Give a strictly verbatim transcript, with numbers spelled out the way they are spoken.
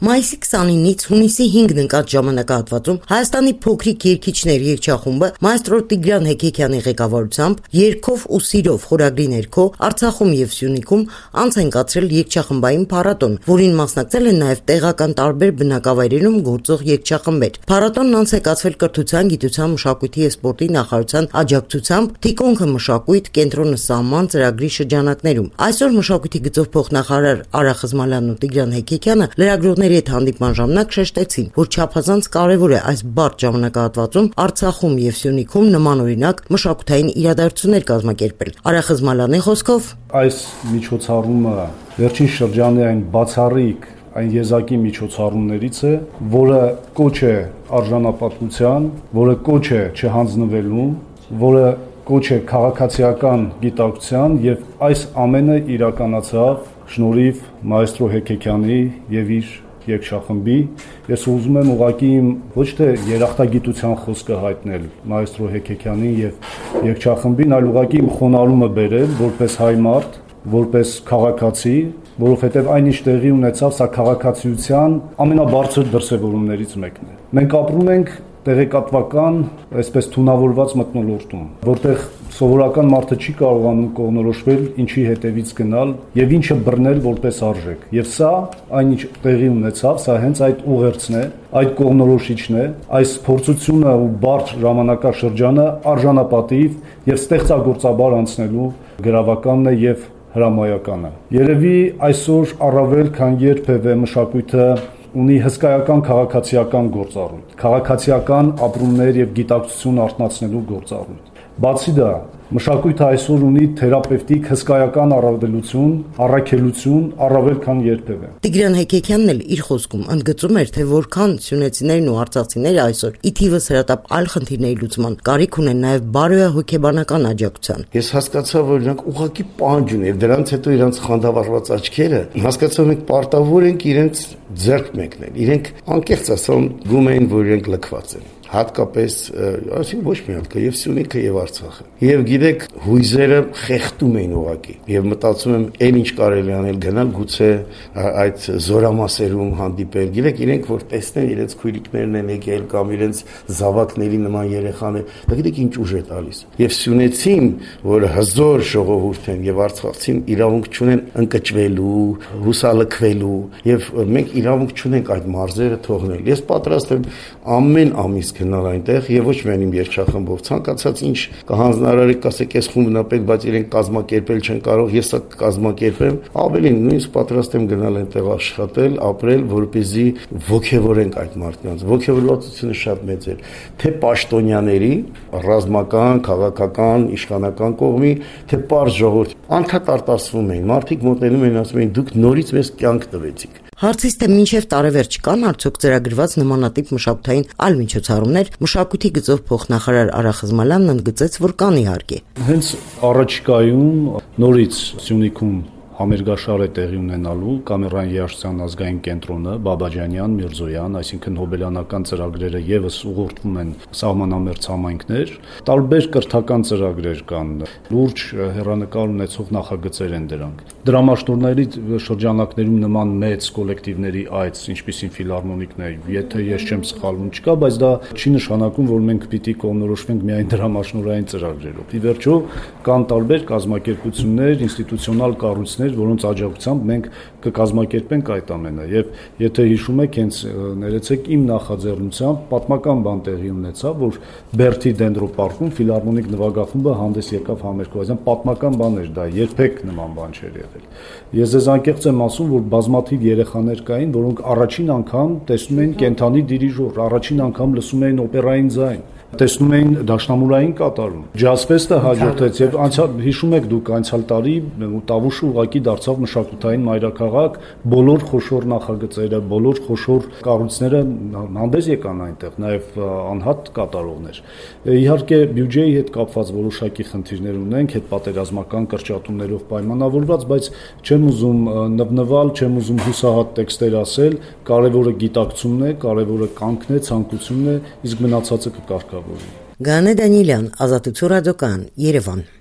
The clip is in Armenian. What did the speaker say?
Մայիսի քսանինից հունիսի հինգն ընկած ժամանակահատվածում Հայաստանի փոքրիկ երգիչներ երգչախումբը մայստրո Տիգրան Հեկեկյանի ղեկավարությամբ «Երգով ու սիրով» խորագրի ներքո Արցախում և Սյունիքում անց են կացրել երգչախմբային փառատոն, որին մասնակցել են նաև տեղական տարբեր բնակավայրերում գործող երգչախմբեր։ Փառատոնն անց է կացվել կրթության, գիտության, մշակույթի և սպորտի նախարարության աջակցությամբ «Թիկունքը մշակույթ, կենտրոնը սահման» ծրագրի շրջանակներում։ Այսօր մշակույթի գծով փոխնախարար Արա Խզմալյանն ու Տիգրան Հեկեկյանը լրագրողների հետ հանդիպման ժամանակ շեշտեցին, որ չափազանց կարևոր է այս բարդ ժամանակահատվածում Արցախում և Սյունիքում նմանօրինակ մշակութային իրադարձություններ կազմակերպել։ Արա Խզմալյանի խոսքով այս միջոցառումը վերջին շրջանի այն բացառիկ այն եզակի միջոցառումներից է, որը կոչ է արժանապատվության, որը կոչ է չհանձնվելու, որը կոչ է քաղաքացիական գիտակցության, եւ այս ամենը իրականացավ շնորհիվ մայստրո Հեկեկյանի եւ իր երգչախմբի։ Ես ուզում եմ ուղղակի ոչ թե երախտագիտության խոսքը հայտնել մայստրո Հեկեկյանին եւ երգչախմբին, այլ ուղղակի իմ խոնարհումը բերել որպես հայ մարդ, որպես քաղաքացի, որովհետեւ այնինչ տեղի ունեցավ, սա քաղաքացիության ամենաբարձր դրսևորումներից մեկն է։ Մենք ապրում ենք տեղեկատվական, այսպես թունավորված մթնոլորտում, որտեղ սովորական մարդը չի կարողանում կողմնորոշվել ինչի հետևից գնալ եւ ինչը բռնել որպես արժեք։ Եվ սա այնինչ տեղի ունեցավ, սա հենց այդ ուղերձն է, այդ կողմնորոշիչն է, այս փորձությունը ու բարդ ժամանակաշրջանը արժանապատիվ եւ ստեղծագործաբար անցնելու գրավականն է եւ հրամայականը։ Երևի այսօր առավել քան երբևէ մշակույթը ունի հսկայական քաղաքացիական գործառույթ, քաղաքացիական ապրումներ եւ գիտակցություն արտնացնելու գործառույթ։ Բացի դա, մշակույթը այսօր ունի թերապևտիկ հսկայական առավելություն, առաքելություն, առավել քան երբևէ։ Տիգրան Հեկեկյանն էլ իր խոսքում ընդգծում էր, թե որքան սյունեցիներն ու արցախցիները այսօր ի թիվս հրատապ այլ խնդիրների լուծման կարիք ունեն նաև բարոյահոգեբանական աջակցության։ Ես հասկացա, որ իրանք ուղղակի պահանջ ունեն, եւ դրանց հետո իրանց խանդավառված աչքերը, հասկացա մենք պարտավոր ենք իրենց ձեռք մեկնել։ Իրենք անկեղծ ասած գում էին, որ իրենք լքված են։ Հատկապես, այսինքն ոչ մի հատ, եւ Սյունիքը եւ Արցախը։ Եվ գիտեք, հույզերը խեղդում էին ուղակի։ Եվ մտածում եմ, այն ինչ կարելի անել գնալ, գուցե այդ զորամասերում հանդիպել։ Գիտեք, իրենք որ տեսնեն իրենց քույրիկներն են եկել կամ իրենց զավակների նման երեխաներ, դա գիտեք ինչ ուժ է տալիս։ Եվ Սյունեցին, որ հզոր ժողովուրդ են եւ Արցախցին իրավունք չունեն ընկճվելու, հուսալքվելու, եւ մենք իրավունք չունենք այդ մարզերը թողնել։ Ես պատրաստ եմ ամեն ամիս գնալ այնտեղ եւ ոչ միայն իմ երգչախմբով, ցանկացած ինչ կհանձնարարի, կասեք, ես խումբն ապել, բայց իրենք կազմակերպել չեն կարող, ես սա կազմակերպեմ, ավելին նույնիսկ պատրաստ եմ գնալ այնտեղ աշխատել, ապրել, որպեսզի ոգևորենք այդ մարդկանց։ Ոգևորվածությունը շատ մեծ է, թե պաշտոնյաների, ռազմական, քաղաքական, իշխանական կողմի, թե պարզ ժողովրդի։ Անդադ արտասվում էին, մարդիկ մոտենում էին, ասում էին, դուք նորից մեզ կյանք տվեցիք։ Հարցից թե մինչև տարեվերջ կան արդյոք ծրագրված նմանատիպ մշակութային այլ միջոցառումներ, մշակույթի գծով փոխնախարար Արա Խզմալյանն ընդգծեց, որ կան իհարկե։ Հենց առաջիկայում նորից Սյունիքում համերգաշար է տեղի ունենալու Կամերային երաժշտության ազգային կենտրոնը, Բաբաջանյան, Միրզոյան, այսինքն հոբելյանական ծրագրերը եւս ուղղորդվում են սահմանամերձ համայնքներ, տարբեր կրթական ծրագրեր կան, լուրջ հեռանկար ունեցող նախագծեր են դրանք։ Դրամաշնորհների շրջանակներում նման մեծ կոլեկտիվների այց, ինչպիսին ֆիլհարմոնիկն է, եթե ես չեմ սխալվում, չկա, բայց դա չի նշանակում, որ մենք պիտի կողմնորոշվենք միայն դրամաշնորհային ծրագրերով։ Ի վերջո կան տարբեր կազմակերպություններ, ինստիտուցիոնալ կառույցներ, որոնց աջակցությամբ մենք կկազմակերպենք այդ ամենը։ Եվ եթե հիշում եք, հենց ներեցեք իմ նախաձեռնությամբ պատմական բան տեղի ունեցավ, որ Բերթի դենդրոպարկում ֆիլհարմոնիկ նվագախումբը հանդես եկավ համերգով, պատմական բան էր դա, երբեք նման բան չէր եղել։ Ես ձեզ անկեղծ եմ ասում, որ բազմաթիվ երեխաներ կային, որոնք առաջին անգամ տեսնում էին կենթանի դիրիժոր, առաջին անգամ լսում էին օպերային ձայն, տեսնում էին դաշնամուրային կատարում։ Ջազֆեստը հաջորդեց եւ անցյալ հիշում եք դուք անցյալ տարի Տավուշը ուղղակի դարձավ մշակութային մայրաքաղաք, բոլոր խոշոր նախագծերը, բոլոր խոշոր կառույցները հանդես եկան այնտեղ, նաեւ անհատ կատարողներ։ Իհարկե բյուջեի հետ կապված որոշակի խնդիրներ ունենք, հետպատերազմական կրճատումներով պայմանավորված, բայց չեմ ուզում նվնվալ, չեմ ուզում հուսահատ տեքստեր ասել, կարևորը գիտակցումն է, կարևորը կանգն է, ցանկությունն է, իսկ մնացածը կկարգավորվի։ Գանե Դանիելյան, Ազատություն ռադիոկայան, Երևան։